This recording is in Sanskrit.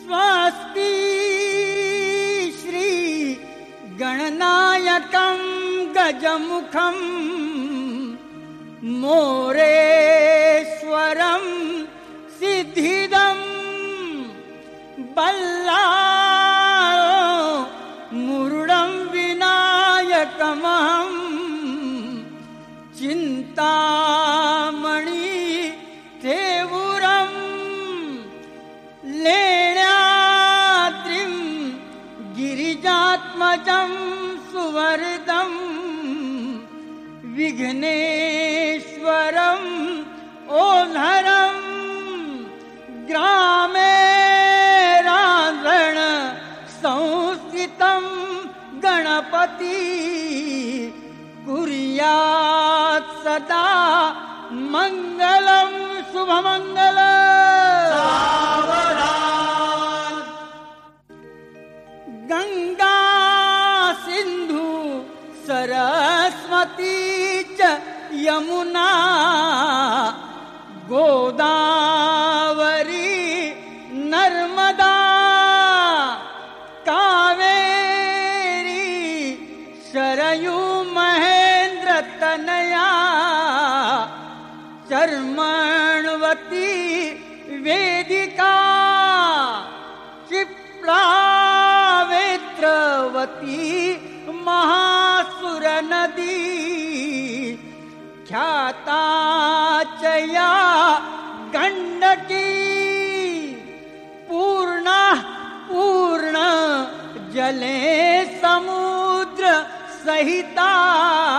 स्वस्ति श्री गणनायकं गजमुखं मोरेश्वरं सिद्धिदं बल्लाळो मुरुडं विनायकमहं चिन्तामणि देवुरं लेण्याद्रिं गिरिजात्मजं सुवरदं विघ्नेश्वरं ओझरं ग्रामे रांधण संस्थितं गणपति कुर्यात् सदा मंगलं शुभमंगलम्। सावधान। गंगा सिंधु सरस्वती च यमुना गोदावरी नर्मदा कावेरी शरयू महेंद्र तनया चर्मणवती वेदिका क्षिप्रावेत्रवती महासुर नदी ख्याता चया गंडकी पूर्णा पूर्ण जले समुद्र सहिता